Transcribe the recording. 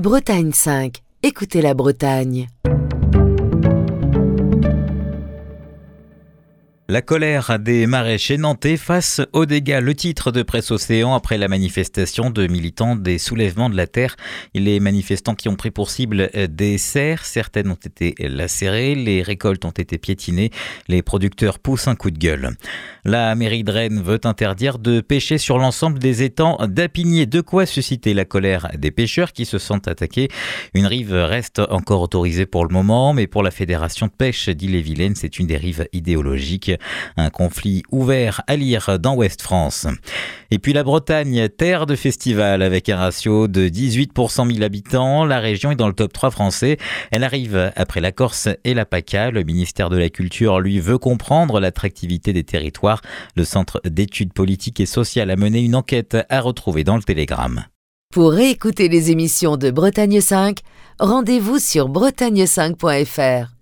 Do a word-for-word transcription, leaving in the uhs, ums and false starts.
Bretagne cinq. Écoutez la Bretagne. La colère des maraîchers nantais face aux dégâts. Le titre de Presse Océan après la manifestation de militants des soulèvements de la terre. Les manifestants qui ont pris pour cible des serres, certaines ont été lacérées, les récoltes ont été piétinées, les producteurs poussent un coup de gueule. La mairie de Rennes veut interdire de pêcher sur l'ensemble des étangs d'Apigné. De quoi susciter la colère des pêcheurs qui se sentent attaqués. Une rive reste encore autorisée pour le moment, mais pour la Fédération de pêche d'Ille-et-Vilaine, c'est une dérive idéologique. Un conflit ouvert à lire dans Ouest France. Et puis la Bretagne, terre de festival avec un ratio de dix-huit pour cent mille habitants. La région est dans le top trois français. Elle arrive après la Corse et la PACA. Le ministère de la Culture, lui, veut comprendre l'attractivité des territoires. Le Centre d'études politiques et sociales a mené une enquête à retrouver dans le Télégramme. Pour réécouter les émissions de Bretagne cinq, rendez-vous sur bretagne cinq point f r.